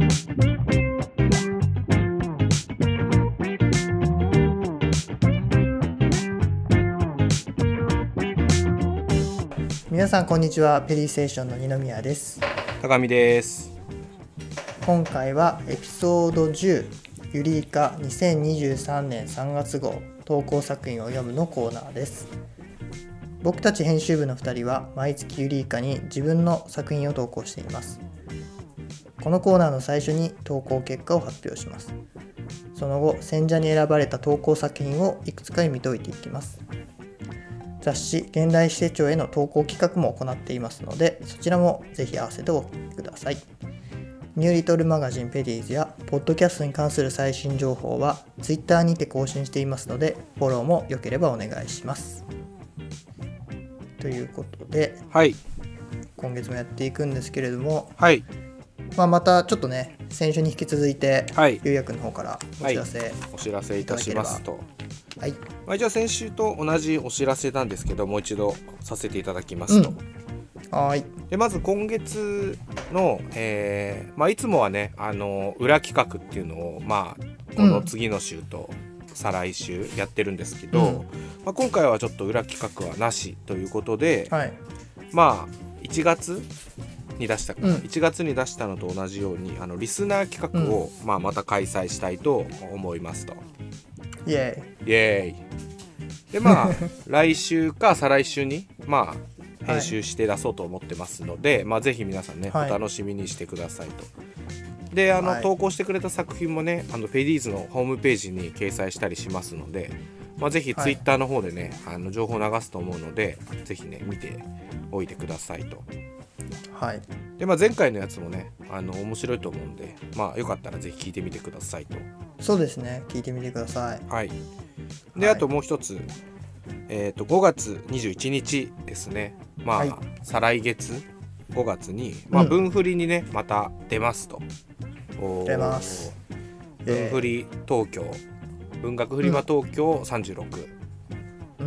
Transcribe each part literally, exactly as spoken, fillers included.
皆さんこんにちは。ペリーステーションの二宮です。 高見です。 今回はエピソードじゅうユリイカにせんにじゅうさんねんさんがつ号投稿作品を読むのコーナーです。僕たち編集部のふたりは毎月ユリイカに自分の作品を投稿しています。このコーナーの最初に投稿結果を発表します。その後選者に選ばれた投稿作品をいくつか読み解いていきます。雑誌現代史手帳への投稿企画も行っていますので、そちらもぜひ合わせてお聞きください。ニューリトルマガジンペディーズやポッドキャストに関する最新情報はツイッターにて更新していますので、フォローもよければお願いします。ということで、 はい、 今月もやっていくんですけれども、 はい、 まあ、またちょっとね、先週に引き続いて、 はい、 ゆうやくんの方からお知らせ、はい、 お知らせいたしますと、 はい、 まあ、じゃあ先週と同じお知らせなんですけど、もう一度させていただきますと、 うん、はい。 でまず今月の、えーまあ、いつもはね、あの裏企画っていうのを、まあ、この次の週と再来週やってるんですけど、うん、まあ、今回はちょっと裏企画はなしということで、はい、まあいちがつに出したか、うん、いちがつに出したのと同じようにあのリスナー企画を、うん、まあ、また開催したいと思いますと。 イエーイイエーイでまあ来週か再来週にまあ編集して出そうと思ってますので、はい、まあ、ぜひ皆さんね、はい、お楽しみにしてくださいと。であの、はい、投稿してくれた作品もね、あのペディーズのホームページに掲載したりしますので、まあ、ぜひツイッターの方でね、はい、あの情報流すと思うので、ぜひね見ておいてくださいと。 はい。 でまあ、前回のやつもね、あの面白いと思うんで、まあ、よかったらぜひ聞いてみてくださいと。 そうですね、聞いてみてください。 はい。で、はい、あともう一つ、えー、とごがつにじゅういちにちですね、まあ、はい、再来月ごがつに、まあ、文振りにね、うん、また出ますと。 出ます。 文振り東京、文学フリマ東京さんじゅうろく、うん、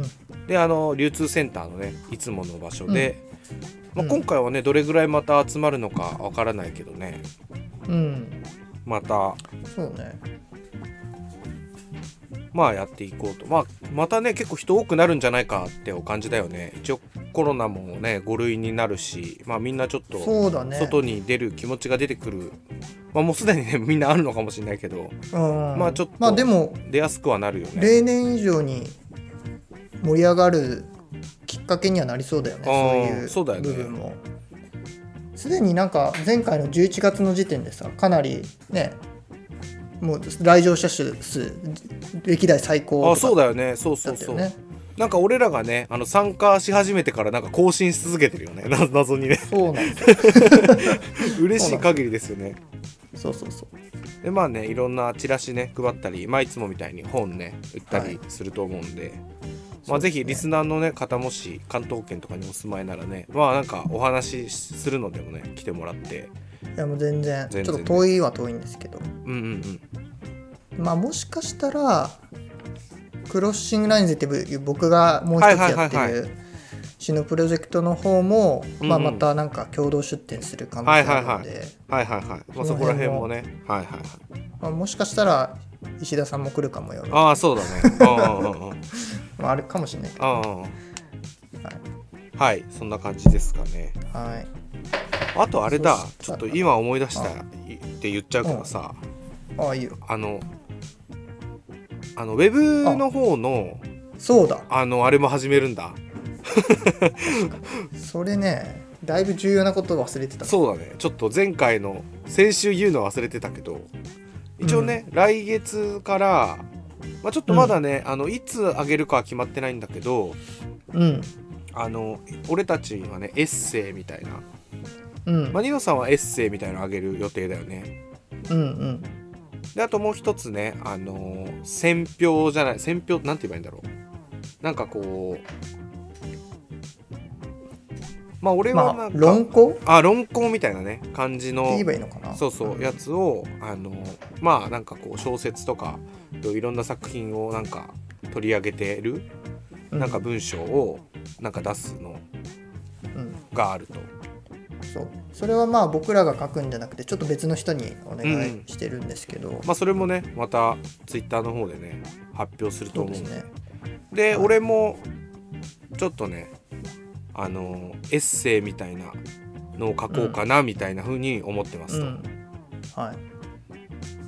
であの流通センターのねいつもの場所で、うん、まあ、今回はねどれぐらいまた集まるのかわからないけどね、うん、またそうね、 まあやっていこうと、まあ、またね結構人多くなるんじゃないかってお感じだよね。一応コロナもねご類になるし、まあ、みんなちょっと外に出る気持ちが出てくる、まあ、もうすでにねみんなあるのかもしれないけど、うん、まあちょっと出やすくはなるよね。 例年以上に盛り上がるきっかけにはなりそうだよね。そういう部分もすでになんか前回のじゅういちがつの時点でさ、かなりねもう来場者数歴代最高とか、 あ、そうだよね。そうそうそう、ね、なんか俺らがねあの参加し始めてからなんか更新し続けてるよね、謎にね。 そうなんです嬉しい限りですよね。 そうそうそう。 でまあねいろんなチラシね配ったり、まあ、いつもみたいに本ね売ったりすると思うんで、はい、まあ、ぜひリスナーの、ね、方もし関東圏とかにお住まいならね、まあなんかお話しするのでもね来てもらって。 いやもう全然、全然ちょっと遠いは遠いんですけど、 うんうんうん、まあもしかしたらクロッシングラインズっていう僕がもう一つやってる詩のプロジェクトの方も、うんうん、まあ、またなんか共同出展する可能性あるので、 はいはいはい、はいはいはい、まあ、そこら辺もね、はいはいはい、 まあ、もしかしたら石田さんも来るかもよ。 ああそうだね。 まああるかもしれないけど、 あ、はい、はい、そんな感じですかね。 はい。 あとあれだ、ちょっと今思い出したって言っちゃうけどさ、 ああいいよ。 あのあのウェブの方のそうだ、 あのあれも始めるんだ。 それねだいぶ重要なことを忘れてた。 そうだね、ちょっと前回の先週言うの忘れてたけど、一応ね、うん、来月から、まあ、ちょっとまだね、うん、あのいつ上げるかは決まってないんだけど、うん、あの俺たちはねエッセイみたいな、うん、まあ、ニノさんはエッセイみたいなの上げる予定だよね。 うんうん。 であともう一つね、あのー、選評じゃない選評なんて言えばいいんだろう、なんかこうまあ俺はなんか、 まあ、論考あ論考みたいなね感じの言えばいいのかな、 そうそうやつを、あのー、まあなんかこう小説とかいろんな作品をなんか取り上げてる、うん、なんか文章をなんか出すのがあると、 そうそれはまあ僕らが書くんじゃなくてちょっと別の人にお願いしてるんですけど、うん、 まあそれもねまたツイッターの方でね発表すると思うんで、そうですね。で、はい、俺もちょっとねあのエッセイみたいなのを書こうかなみたいな風に思ってますと、うんうん、はい。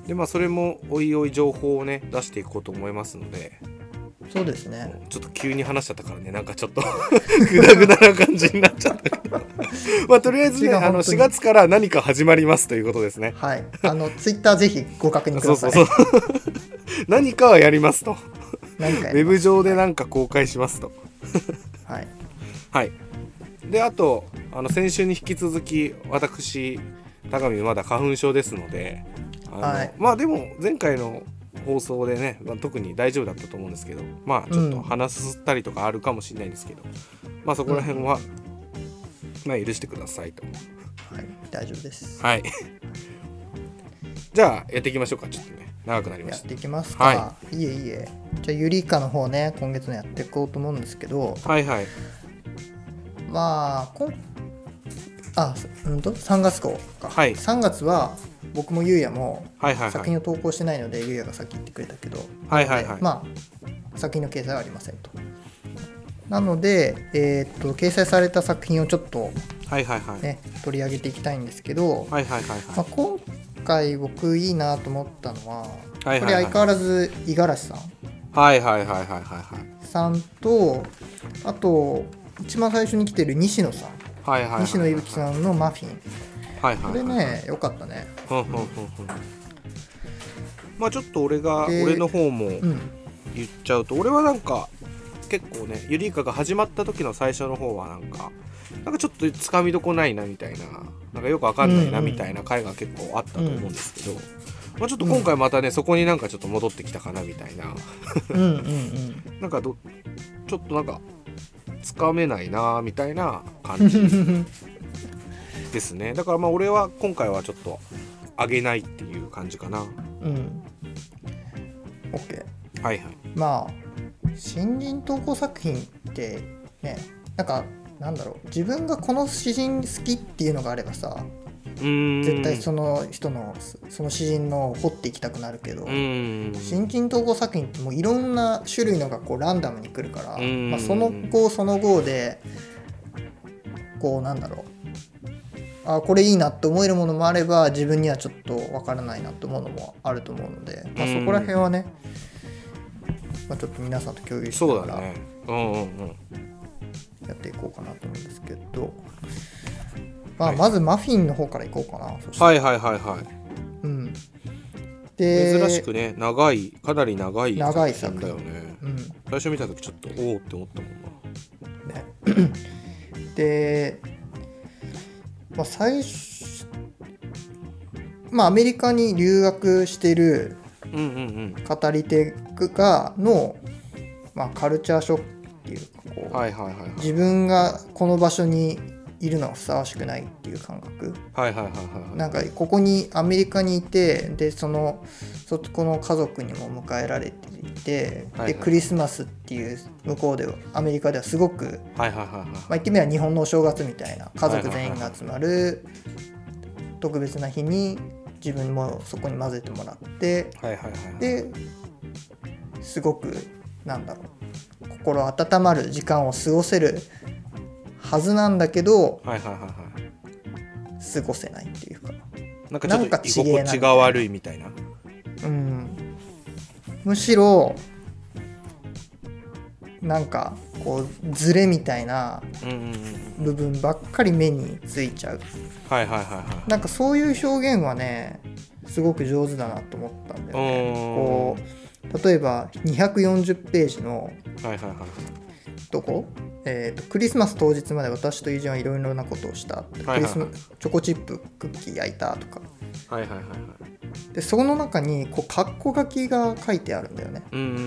でまあそれもおいおい情報をね出していこうと思いますので。 そうですね。 ちょっと急に話しちゃったからねなんかちょっとグダグダな感じになっちゃったけどまあとりあえずねあのしがつから何か始まりますということですね。 はい。あのツイッターぜひご確認ください。 そうそうそう何かはやりますと何かやります。ウェブ上で何か公開しますとはいはいであとあの先週に引き続き私高見まだ花粉症ですのであの、はい、まあでも前回の放送でね、まあ、特に大丈夫だったと思うんですけどまあちょっと鼻すすったりとかあるかもしれないんですけど、うん、まあそこら辺は、うん、まあ許してくださいと。 はい大丈夫です。 はいじゃあやっていきましょうか。ちょっとね長くなりました。 やっていきますか。 はい、 いえいえ。じゃあユリイカの方ね今月のやっていこうと思うんですけど、 はいはいまあこんあうんとさんがつ号か、 はい、 さんがつは僕もゆうやもはいはいはい作品を投稿してないので、ゆうやがさっき言ってくれたけど、 はいはいはい、 まあ作品の掲載はありませんと。なので、えー、っと掲載された作品をちょっと、ねはいはいはい、 取り上げていきたいんですけど、 はいはいはいはい、 まあ、今回僕いいなと思ったのは、 はいはいはい、 これ相変わらず五十嵐さん、 はいはいはいはいはいさんとあと一番最初に来てる西野さん、 はいはいはいはい、 西野いぶきさんのマフィン、 はいはいはい、 これね良かったね。 うんうんうんうん、まあちょっと俺が俺の方も言っちゃうと、うん、俺はなんか結構ねユリイカが始まった時の最初の方はなんかなんかちょっとつかみどこないなみたいななんかよくわかんないなみたいな回が結構あったと思うんですけど、うんうん、まあ、ちょっと今回またね、うん、そこになんかちょっと戻ってきたかなみたいなうんうん、うん、 なんかどちょっとなんかつかめないなみたいな感じですね。だからまあ俺は今回はちょっと上げないっていう感じかな。 うん。OK。 はいはい。 まあ新人投稿作品ってね、なんかなんだろう、自分がこの詩人好きっていうのがあればさ、 うーん絶対その人のその詩人の掘っていきたくなるけど、 うーん新人投稿作品ってもういろんな種類のがこうランダムに来るから、まあ、その後その後でこうなんだろう、あこれいいなって思えるものもあれば自分にはちょっとわからないなって思うのもあると思うので、まあ、そこら辺はね、まあ、ちょっと皆さんと共有しながらやっていこうかなと思うんですけど、まあ、まずマフィンの方からいこうかな。 はいはいはいはい、 うん、で珍しくね長いかなり長い長い作品だよね、うん、最初見た時ちょっとおおって思ったもんな、 ね、で、まあ、最初まあアメリカに留学してる語り手がの、まあ、カルチャーショックっていうかこう、 はいはいはいはい、 自分がこの場所にいるのはふさわしくないっていう感覚、 はいはいはいはい、 なんかここにアメリカにいて、でそのそこの家族にも迎えられていて、はいはい、でクリスマスっていう向こうではアメリカではすごく、 はいはいはいはい、まあ、 言ってみれば日本のお正月みたいな家族全員が集まる特別な日に自分もそこに混ぜてもらって、 はいはいはいはい、 ですごくなんだろう心温まる時間を過ごせるはずなんだけど、 はいはいはいはい、 過ごせないっていうか、 なんかちょっと居心地が悪いみたいな、 うん、むしろなんかこうズレみたいな部分ばっかり目についちゃう、 はいはいはいはい、 なんかそういう表現はねすごく上手だなと思ったんだよね。こう例えばにひゃくよんじゅうページのとこ、えー、とクリスマス当日まで私とイージュンはいろいろなことをした、はいはいはい、クリスマチョコチップクッキー焼いたとか、 はいはいはいはい、 でその中にこうカッコ書きが書いてあるんだよね。 うんうんうんうん、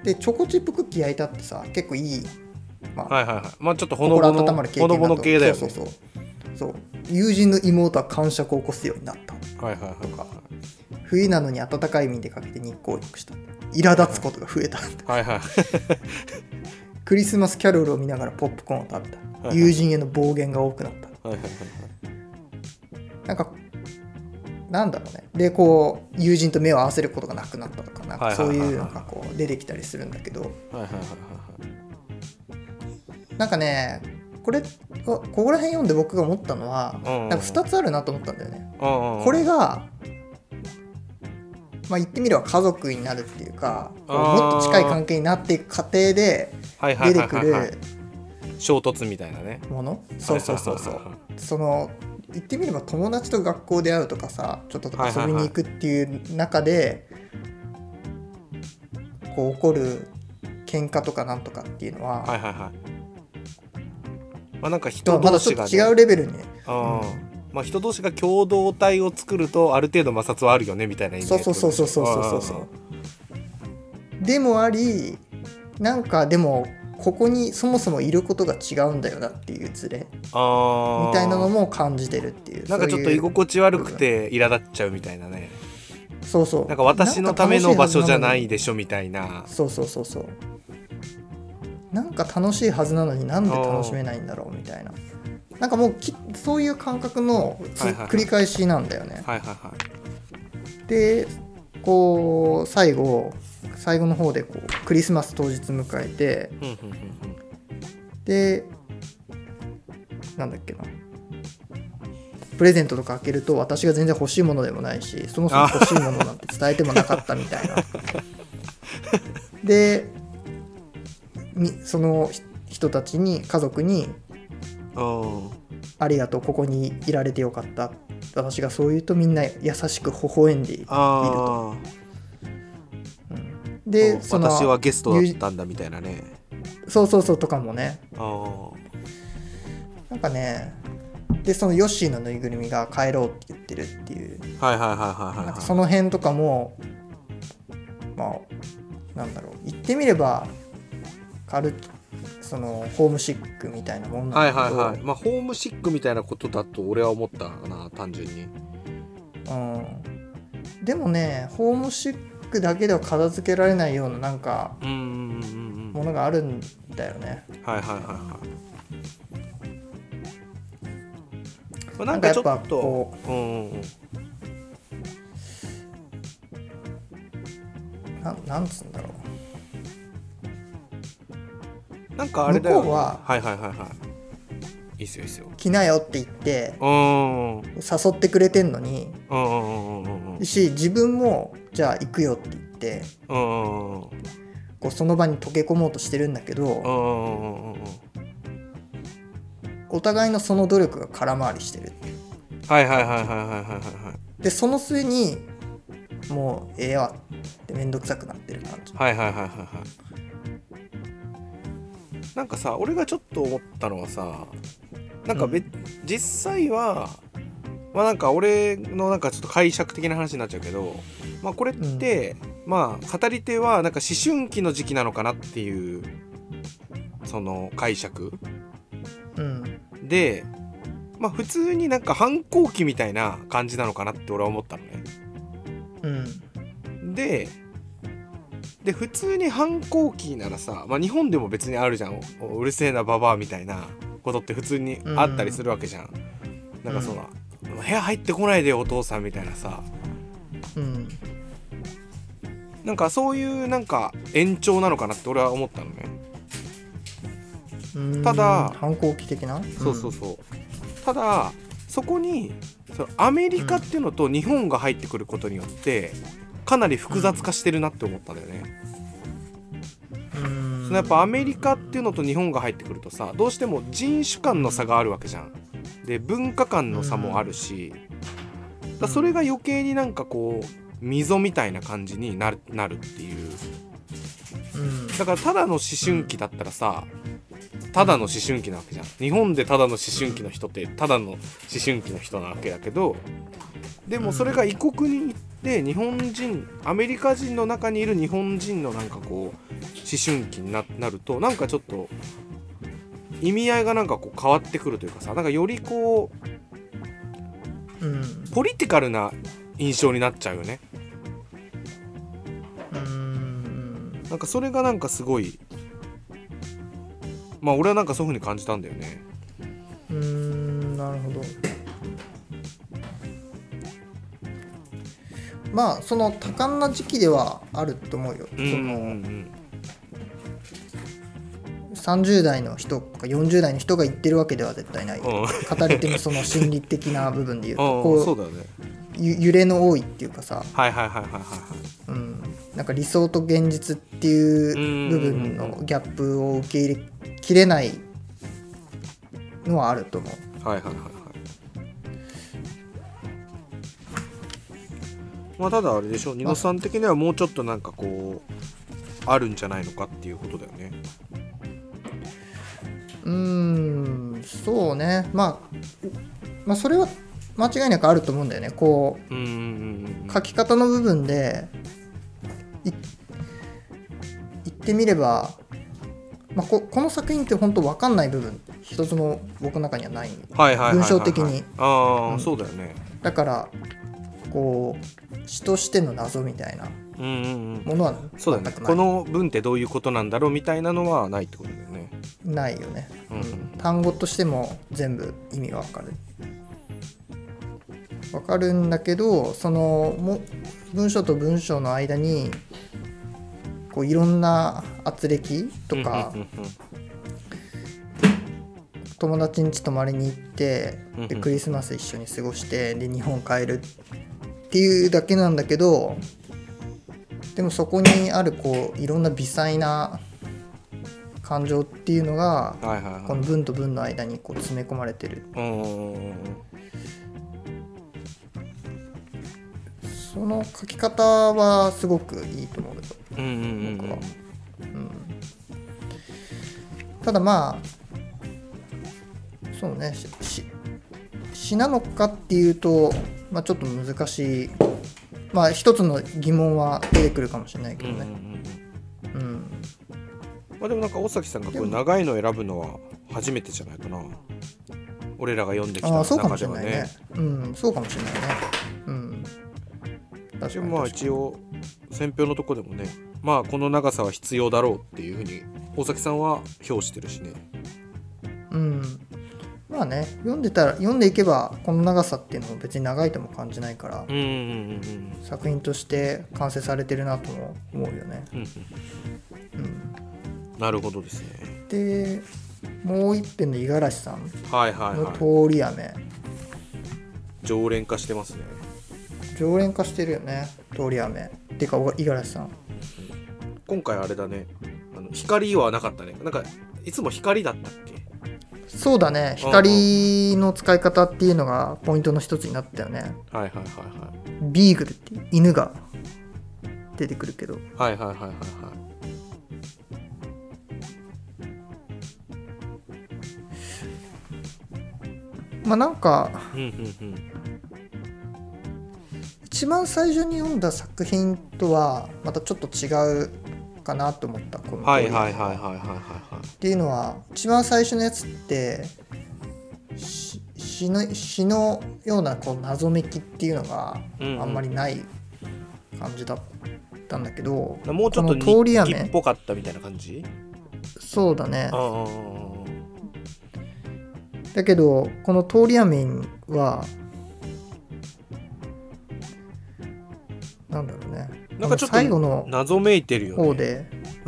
でチョコチップクッキー焼いたってさ結構いい、まあ、 はいはいはい、まあちょっとほのぼの温まる経験だと、 ほのぼの系だよね。 そうそうそうそう、友人の妹は感触を起こすようになった、 はいはいはい、 とか冬なのに暖かい海でかけて日光浴した、苛立つことが増えた、 はいはい、 クリスマスキャロルを見ながらポップコーンを食べた、はいはい、友人への暴言が多くなった、 はいはいはいなんかなんだろうね、でこう友人と目を合わせることがなくなったとか、なんかそういうのがこう出てきたりするんだけど、 はいはいはいはいなんかねこれここら辺読んで僕が思ったのは、 うんうん、 なんかふたつあるなと思ったんだよね。 うんうん、 これがまあ言ってみれば家族になるっていうか、こうもっと近い関係になっていく過程で出てくる衝突みたいなねもの、そうそうそうそう、その言ってみれば友達と学校で会うとかさ、ちょっと遊びに行くっていう中でこう起こる喧嘩とかなんとかっていうのは、 はいはいはい、まあなんか人同士が、ね、 まだちょっと違うレベルに、 あ、うん、まあ人同士が共同体を作るとある程度摩擦はあるよねみたいな意味で、 そうそうそうそうそうそうそうでもあり、なんかでもここにそもそもいることが違うんだよなっていうズレみたいなのも感じてるっていう、 なんかちょっと居心地悪くて苛立っちゃうみたいなね、 そうそう、 なんか私のための場所じゃないでしょみたいな、 そうそうそうそう、なんか楽しいはずなのになんで楽しめないんだろうみたいな、なんかもうきそういう感覚の繰り返しなんだよね。 はいはいはい、 でこう最後最後の方でこうクリスマス当日迎えて、 うんうんうんうん、 でなんだっけな、プレゼントとか開けると私が全然欲しいものでもないし、そもそも欲しいものなんて伝えてもなかったみたいなでその人たちに、家族にありがとう、ここにいられてよかった、私がそう言うとみんな優しく微笑んでいると、うん、でその私はゲストだったんだみたいなね、 そうそうそうとかもね、 あなんかね、でそのヨッシーのぬいぐるみが帰ろうって言ってるっていう、 はいはいはいはいはい、 なんかその辺とかもまあなんだろう、言ってみればカルそのホームシックみたいなもんなんだけど、 はいはいはい、まあホームシックみたいなことだと俺は思ったな、単純に。 うん、でもねホームシックだけでは片付けられないようななんかものがあるんだよね。 はいはいはいはい。なんかちょっとこう、うんうん、 な, なんつうんだろう、なんかあれだよ、ね、 向こうははいはいはいはい、いいっすよいいっすよ、 来なよって言ってうん誘ってくれてんのに、 うんうんうんうん、し自分もじゃあ行くよって言って、 うんうんうん、 こうその場に溶け込もうとしてるんだけど、 うんうんうんうん、 お互いのその努力が空回りしてる。 はいはいはいはいはいはいはい。 でその末にもうええわってめんどくさくなってる感じ。 はいはいはいはいはい。なんかさ、俺がちょっと思ったのはさ、なんかべ、うん、実際はまあなんか俺のなんかちょっと解釈的な話になっちゃうけど、まあこれって、うん、まあ語り手はなんか思春期の時期なのかなっていうその解釈、うん、で。まあ普通になんか反抗期みたいな感じなのかなって俺は思ったのね。うん。で、で普通に反抗期ならさ、まあ日本でも別にあるじゃん。うるせえなババアみたいなことって普通にあったりするわけじゃん。うん、なんかその、うん、部屋入ってこないでよお父さんみたいなさ。うん。なんかそういうなんか延長なのかなって俺は思ったのね。ただ反抗期的な？ そうそうそう。うん、ただそこにそのアメリカっていうのと日本が入ってくることによってかなり複雑化してるなって思ったんだよね。うん、そのやっぱアメリカっていうのと日本が入ってくるとさ、どうしても人種間の差があるわけじゃん。で文化間の差もあるし、だそれが余計になんかこう溝みたいな感じになる、なるっていう。だからただの思春期だったらさ、ただの思春期なわけじゃん。日本でただの思春期の人ってただの思春期の人なわけだけど、でもそれが異国に行って日本人、アメリカ人の中にいる日本人のなんかこう思春期に な, なるとなんかちょっと意味合いがなんかこう変わってくるというかさ、なんかよりこう、うん、ポリティカルな印象になっちゃうよね。うーん、なんかそれがなんかすごい、まあ俺はなんかそういう風に感じたんだよね。 うーん、なるほまあその多感な時期ではあると思うよ、 うんうんそのさんじゅう代の人かよんじゅう代の人が言ってるわけでは絶対ない、 うん、 語り手のその心理的な部分で言うとうん、 こうそうだね、 ゆ揺れの多いっていうかさ、 はいはいはいはいはいはい、 うん、なんか理想と現実っていう部分のギャップを受け入れきれないのはあると思う。 はいはいはいはい。まあただあれでしょ、ニノさん的にはもうちょっとなんかこうあるんじゃないのかっていうことだよね。 うーん、そうね、まあ、まあそれは間違いなくあると思うんだよね。こう、 うんうんうんうん、 書き方の部分でい言ってみれば、まあ、こ, この作品って本当分かんない部分一つも僕の中にはない、 はいはいはいはいはい、 文章的に。 ああ、 うん、 そうだよね。 だからこう詩としての謎みたいなうんうんうん、 ものはそうだね。この文ってどういうことなんだろうみたいなのはないってことだよね。 ないよね、 うんうん、 単語としても全部意味が分かる分かるんだけど、そのも文章と文章の間にこういろんな圧力とか、 うんうんうんうん、 友達ん家泊まりに行ってでクリスマス一緒に過ごしてで日本帰るっていうだけなんだけど、でもそこにあるこういろんな微細な感情っていうのが、 はいはいはい、 この文と文の間にこう詰め込まれてる。 うん、 その書き方はすごくいいと思うよ、 うんうんうん、 僕は、うん、ただまあそうね、し詩なのかっていうと、まあ、ちょっと難しい、まあ一つの疑問は出てくるかもしれないけどね。うん、うんうん、 まあ、でもなんか尾崎さんがこう長いのを選ぶのは初めてじゃないかな。俺らが読んできた中ではね。あ、そうかもしれないね。 うん、そうかもしれないね。うん。 でもまあ一応選評のとこでもね、まあこの長さは必要だろうっていうふうに尾崎さんは評してるしね。 うん。まあね、読んでたら読んでいけばこの長さっていうのも別に長いとも感じないから、 うんうんうんうん、 作品として完成されてるなとも思うよね。 うんうんうん、 なるほどですね。 でもう一編の五十嵐さんの通り雨、はいはいはい、 常連化してますね。 常連化してるよね、通り雨っていうか五十嵐さん。 今回あれだね、あの光はなかったね。なんかいつも光だったっけ。 そうだね、光の使い方っていうのがポイントの一つになったよね。 はいはいはいはい。 ビーグルっていう犬が出てくるけど、 はいはいはいはいはい。 まあなんか、 うんうんうん、 一番最初に読んだ作品とはまたちょっと違うかなと思った。このはいはいはいはいはいはい。 っていうのは一番最初のやつって詩の、詩のようなこう謎めきっていうのがあんまりない感じだったんだけど、 うんうん、もうちょっと日記っぽかったみたいな感じ。 そうだね。 あだけどこの通り雨はなんだろうね、 なんかちょっと最後の謎めいてるよね。 方で、うん、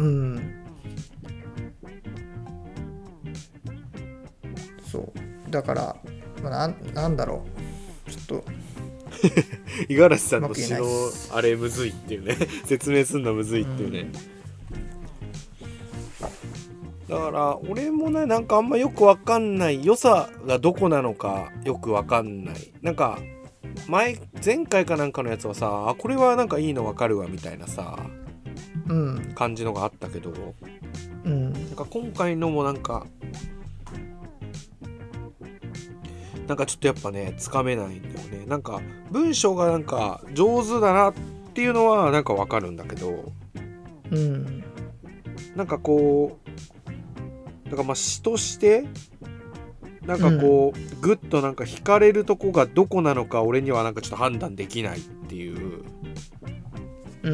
そうだから、まあ、な, なんだろうちょっと五十嵐さんの詩のあれむずいっていうね説明するのむずいっていうね、うん、だから俺もねなんかあんまよくわかんない、良さがどこなのかよくわかんない。なんか前前回かなんかのやつはさ、あこれはなんかいいのわかるわみたいなさ、 うん、 感じのがあったけど、 うん、 なんか今回のもなんかなんかちょっとやっぱねつかめないんだよね。なんか文章がなんか上手だなっていうのはなんかわかるんだけど、 うん、 なんかこうなんかまあ詩としてなんかこう、うん、グッとなんか惹かれるとこがどこなのか俺にはなんかちょっと判断できないっていう、 うん、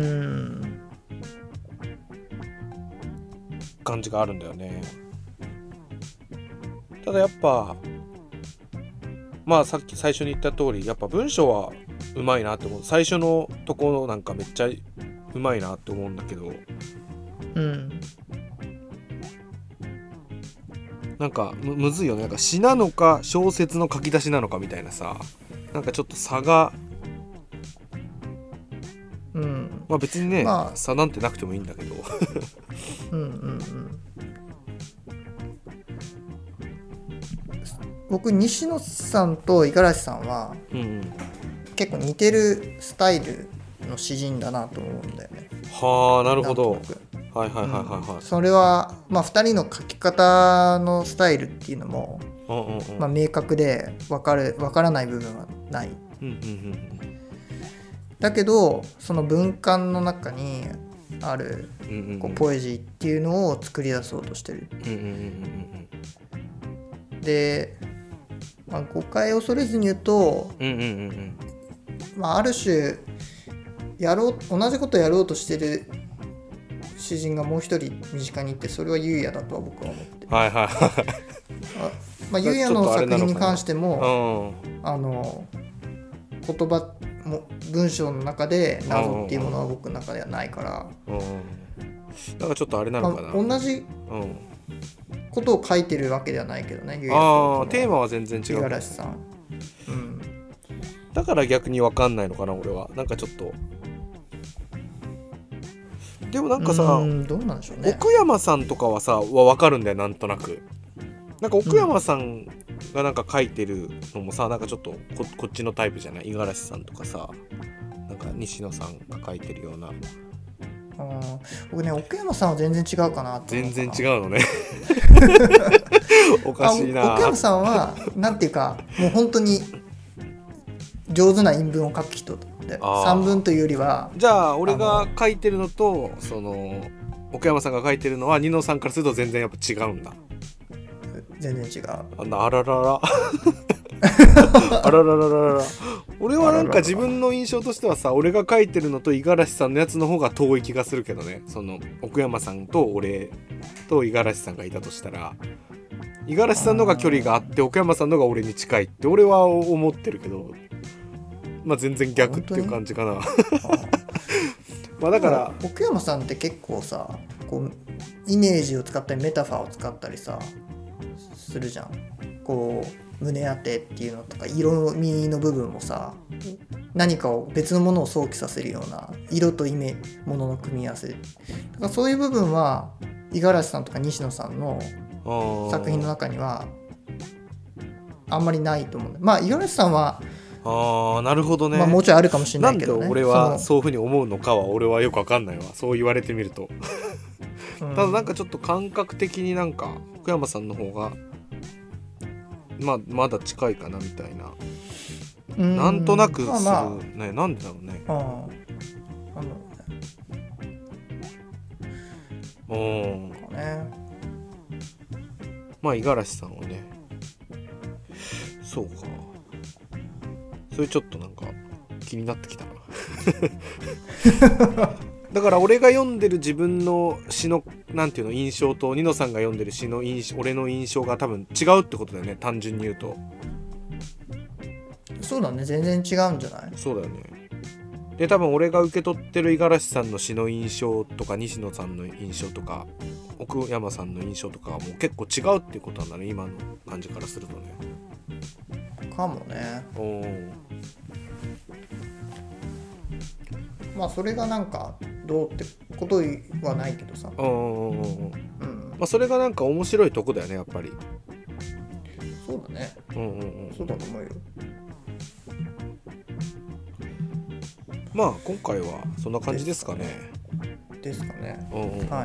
感じがあるんだよね。ただやっぱまあさっき最初に言った通りやっぱ文章はうまいなって思う。最初のところなんかめっちゃうまいなって思うんだけど、 うんなんか む, むずいよね。なんか詩なのか小説の書き出しなのかみたいなさ、なんかちょっと差が、 うんまあ別にね、 まあ、 差なんてなくてもいいんだけどうんうんうん僕西野さんと五十嵐さんはうん、うん、 結構似てるスタイルの詩人だなと思うんだよね。 はあ、なるほど。 なんとなくはいはいはいはいはい、 うん、それはまあふたりの書き方のスタイルっていうのも、 うんうんうん、 まあ、明確で分かる分からない部分はない、 うんうんうん、 だけどその文間の中にあるうんうんうん、 こうポエジーっていうのを作り出そうとしてる、 うんうんうんうん、 で、まあ、誤解を恐れずに言うと、 うんうんうんうん、 まあ、ある種やろう同じことやろうとしてる詩人がもう一人身近にいて、それはゆうやだとは僕は思ってる。 はいはいはい。 あ、まあ、ゆうやの作品に関しても、 うん、 あの言葉も文章の中で謎っていうものは僕の中ではないから、 うん、なんかちょっとあれなのかな、 まあ、同じことを書いてるわけではないけどね、ゆうやと。ああ、テーマは全然違う。 五十嵐さん、うん、 だから逆に分かんないのかな俺は。なんかちょっとでもなんかさ、 うん、どうなんでしょうね。 奥山さんとかはさは分かるんだよ、なんとなく。なんか奥山さんがなんか書いてるのもさ、なんかちょっと こ, こっちのタイプじゃない？五十嵐さんとかさ、なんか西野さんが書いてるような。 あ、僕ね、奥山さんは全然違うかなって思うかな。 全然違うのねおかしいな。 奥山さんはなんていうか、もう本当に上手な韻文を書く人で、散文というよりは。 じゃあ俺が書いてるのとその奥山さんが書いてるのはニノさんからすると全然やっぱ違うんだ。 全然違う。 あんあらららあららららら。俺はなんか自分の印象としてはさ、俺が書いてるのと五十嵐さんのやつの方が遠い気がするけどね。その奥山さんと俺と五十嵐さんがいたとしたら、五十嵐さんの方が距離があって奥山さんの方が俺に近いって俺は思ってるけど、まあ全然逆っていう感じかな。まあだから奥山さんって結構さ、こうイメージを使ったりメタファーを使ったりさするじゃん。こう胸当てっていうのとか色味の部分もさ、何かを別のものを想起させるような色とイメものの組み合わせだから、そういう部分は五十嵐さんとか西野さんの作品の中にはあんまりないと思うんだ。まあ五十嵐さんはあー、なるほどね。 まあ、もうちょいあるかもしれないけどね。 なんで俺はそういうふうに思うのかは俺はよくわかんないわ、そう言われてみるとただなんかちょっと感覚的になんか福山さんの方がまあまだ近いかなみたいな、うん、なんとなくする、まあまあ、ね、なんでだろうね。ああ、うん、ね、まあ五十嵐さんはね、そうか、それちょっとなんか気になってきたなだから俺が読んでる自分の詩のなんていうの印象とニノさんが読んでる詩の印象、俺の印象が多分違うってことだよね、単純に言うと。 そうだね、全然違うんじゃない？ そうだよね。で多分俺が受け取ってる五十嵐さんの詩の印象とか西野さんの印象とか奥山さんの印象とかはもう結構違うっていうことなんだね、今の感じからするとね。 かもね。 おー、 まあそれがなんかどうってことはないけどさ、うん、うん、 まあそれがなんか面白いとこだよね、やっぱり。 そうだね、うんうんうん、そうだと思うよ。 まあ今回はそんな感じですかね。 ですかね。 うんうん、 はい。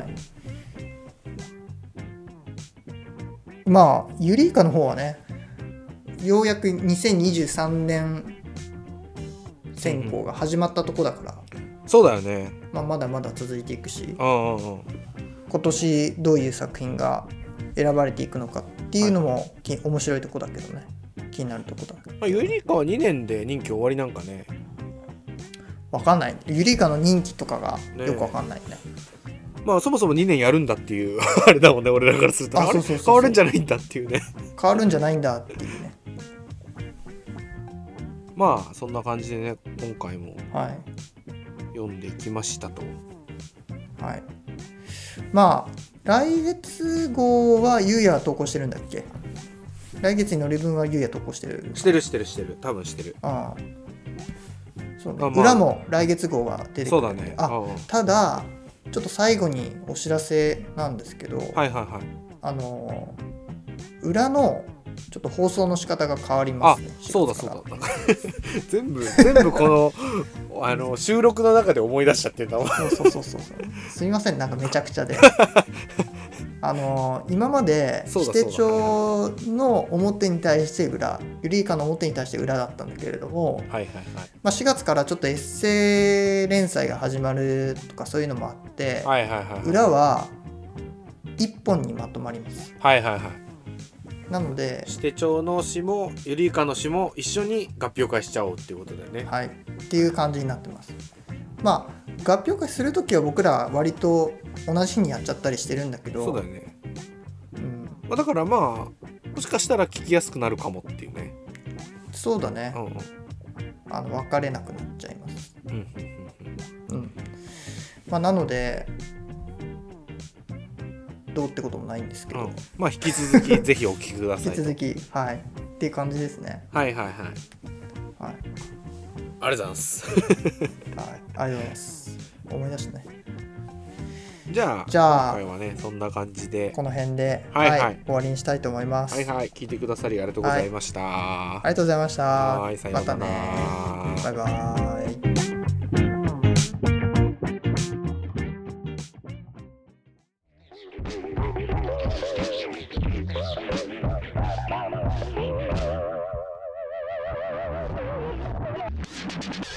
まあユリイカの方はね、ようやくにせんにじゅうさんねん選考が始まったとこだから、 うん、そうだよね。 まあ、まだまだ続いていくし、 うんうんうん、 今年どういう作品が選ばれていくのかっていうのも、はい、面白いとこだけどね、気になるとこだ。 まあ、ユリイカはにねんで任期終わりなんかね。 わかんない。ユリイカの任期とかがよくわかんないね。ね、 まあそもそもにねんやるんだっていうあれだもんね、俺らからすると。あ、そうそうそうそう、変わるんじゃないんだっていうね。 変わるんじゃないんだっていうね。 まあそんな感じでね今回もはい読んできましたと。 はい。まあ来月号はゆうや投稿してるんだっけ？来月に乗り分はゆうや投稿してる。 してるしてるしてる多分してる。 ああ。そうね。 あ、まあ裏も来月号は出てくる。 そうだね。 あ、 ああただちょっと最後にお知らせなんですけど、 はいはいはい。 あの裏のちょっと放送の仕方が変わりますね。 あ、そうだそうだ。全部全部このあの収録の中で思い出しちゃってんだもん。 そうそうそうそう。すみません、なんかめちゃくちゃで。あの今まで指定帳の表に対して裏、ユリイカの表に対して裏だったんだけれども、 はいはいはい。 まあ、しがつからちょっとエッセイ連載が始まるとかそういうのもあって、 はいはいはい。 裏はいっぽんにまとまります。 はいはいはい。 なので指定帳の詩もユリイカの詩も一緒に合併会しちゃおうっていうことだよね。 はい、っていう感じになってます。まあ合併会するときは僕ら割と同じ日にやっちゃったりしてるんだけど、 そうだよね。 うん、 まあ、だからまあもしかしたら聞きやすくなるかもっていうね。 そうだね、 うんうん、 あの分かれなくなっちゃいます。 うんうんうんうんまあ、なのでどうってこともないんですけど、 うん、まあ引き続きぜひお聞きください。 引き続きはいっていう感じですね。 はいはいはい。 はい、 ありがとうございます。 はい、ありがとうございます。思い出したね。 じゃあ、 じゃあ今回はねそんな感じでこの辺で、 はいはいはい、終わりにしたいと思います。 はいはい聞いてくださりありがとうございました。 ありがとうございました。 はいさようなら。 またね。バイバイ。you